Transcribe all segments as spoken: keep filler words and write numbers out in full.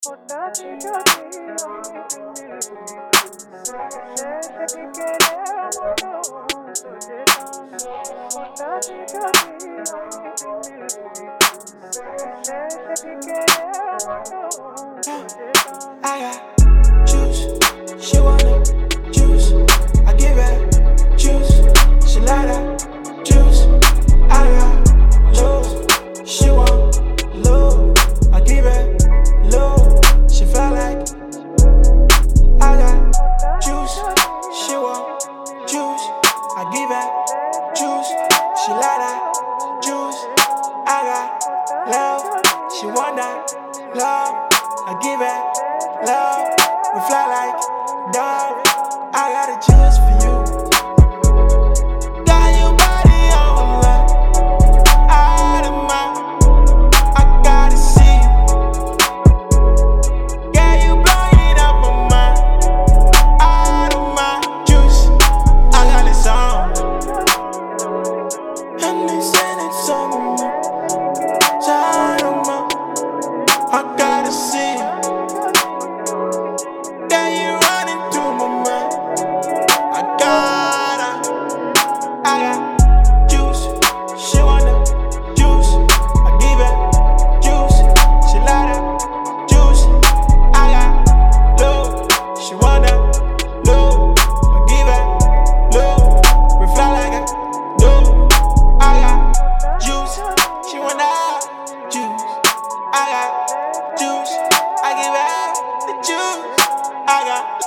I got juice, she wanna juice. I give her juice, she like that juice. I got love, she want love. I give her love, she feel like. I got juice, she want juice. I give her juice, she like that juice. I got love, she want that love. I give her love, we fly like dove. I got a juice for you. Got your body on lock, out of my, I gotta see you. Yeah, you blowing up my mind, out of my juice. I got this song, and they say it's on my, out of my, I gotta see you. I got juice, I give her the juice. I got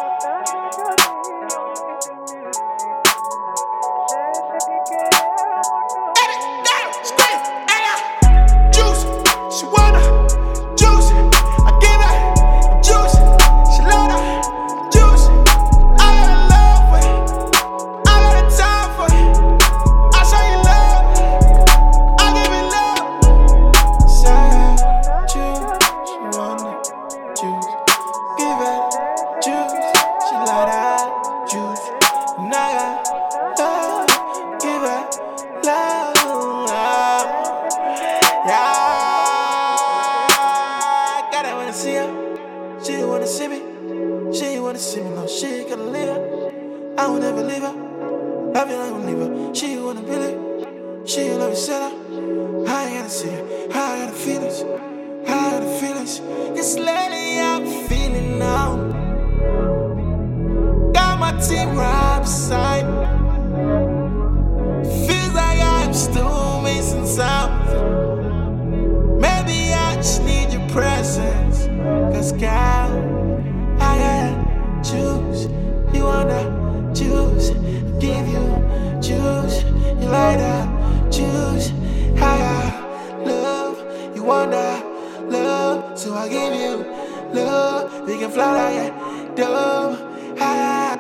edit, down, scream. I got juice, she wanna juice. I give her the juice, she love the juice. I got love for you, I got the time for you. I show you love, I give it love. Sad. Juice, give her juice, she like that juice. And I got love, give her love. Yeah, gotta wanna see her, she wanna see me, she wanna see me, no, she gotta leave her. I will never leave her, love you, I won't leave her. She wanna believe, she love me, set her. I ain't gotta see her, I got the feelings, I got the feelings. This lady I'm feeling now, got my team right beside me. Feels like I'm still missing something. Maybe I just need your presence. Cause girl, I got juice, you want that juice, I give you juice, you like that juice. I got love, you want that love, so I give you love. We can fly like a dove.